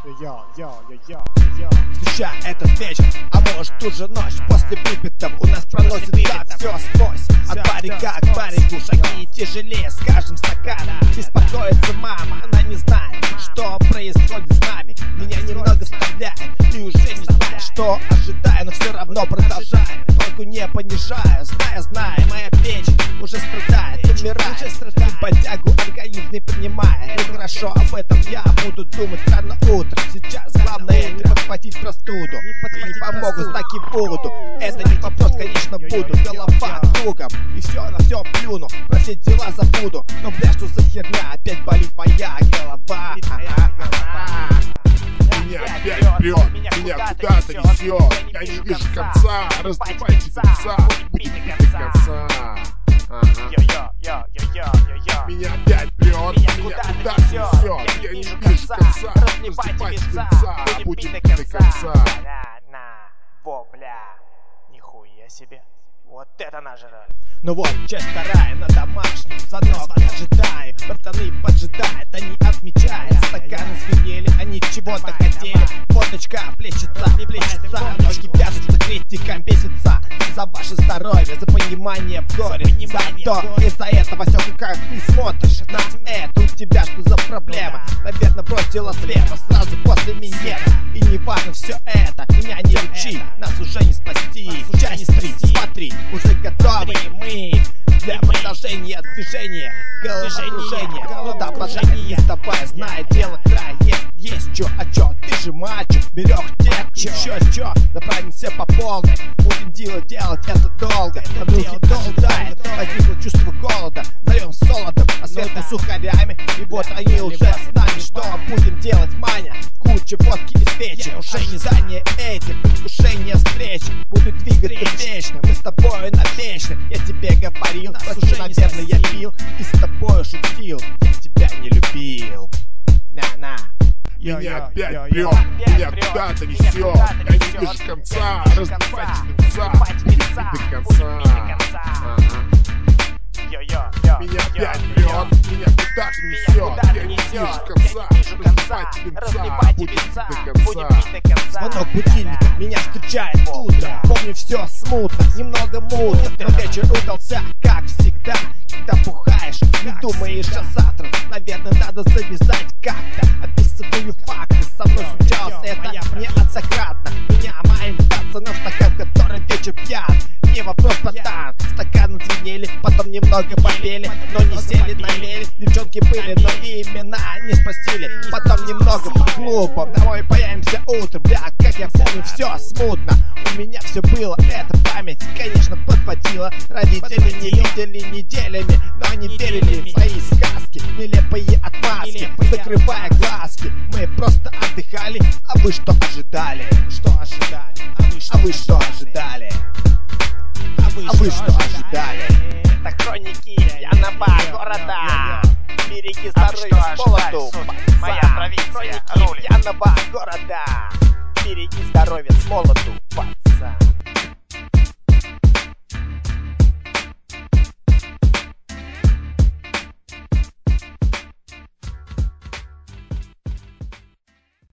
Встречай этот вечер, а может ту же ночь. После выпитого у нас проносится все сквозь. От барика к барику шаги тяжелее с каждым стаканом. Беспокоится мама, она не знает, что происходит с нами. Меня немного вставляет и уже не знаю, что ожидаю, но все равно продолжаю. Только не понижаю, зная, моя печень уже страдает, умирает. И подтягу организм не принимает. Нехорошо, об этом я буду думать рано утром. Сейчас главное не подхватить простуду. И не помогут, так и буду. Это не вопрос, конечно, буду. Голова кругом, и все на все плюну. Про все дела забуду. Но бля, что за херня, опять болит моя голова. Меня опять прет, меня куда-то несет. Я не вижу конца, раздавайте конца, будет до конца. Меня опять прет, меня куда-то несет. Я не вижу конца, раздавайте конца, будет до конца. Во, бля, нихуя себе. Вот это нажрали. Ну вот, часть вторая на домашний звонок ожидаю. Братаны поджидают, они отмечают. Стаканы звенели, они чего-то хотели. Водочка плещется, ноги вяжутся, крестиком бесится. За ваше здоровье, за понимание в горе. За то, из-за этого все, как ты смотришь на это. У тебя что за проблема? Наверное, бросила слева сразу после минета. И не важно все это, меня не учи, нас уже не спасти. Часть 3, смотри, уже готовы мы для продолжения движения. Головокружение, куда положение с тобой, знает дело край. Есть чё, а чё, ты же мачо. Берёг тек, чё, направимся по полной. Будем делать это долго. Подруги дожидает, возникло чувство голода. Зовем солодом, а сверху сухарями. И вот они уже с нами. Что будем делать, Маня? Куча водки из печи. Уже не занятые эти предвкушения встречи. Будут двигаться вечно, мы с тобой навечно. Я тебе говорил, нас уже, наверное, я пил. И с тобой шутил, я тебя не любил. На. Меня опять прет, меня куда-то несет. Я не вижу конца, раздавайте конца, будет до конца. Меня опять прет, меня куда-то несет. Я не вижу конца, раздавайте конца, будет до конца. Звонок будильника меня встречает утро. Помню все смутно, немного мутно. Но вечер удался, как всегда. Когда бухаешь, не думаешь о завтра. Наверное, надо завязать как-то. Описываю факты, со мной случалось это неоднократно. Меня моим пацанам стакан, который вечер пьян. Не вопрос, братан, стаканы звенели, потом немного попели, но не сели на мели. Девчонки были, но имена не спросили. Потом немного по клубам, домой появимся утром. Бля, как я помню, все смутно. У меня все было, эта память, конечно, подводила. Родители не видели неделями, но они верили в свои сказки, нелепые отмазки, закрывая глазки. Мы просто отдыхали, а вы что ожидали? Что ожидали? А вы что ожидали? А вы что ожидали? Это хроники пьяного города. Береги здоровье с молоду. Моя провинция. Хроники пьяного города. Береги здоровье с молоду, пацан.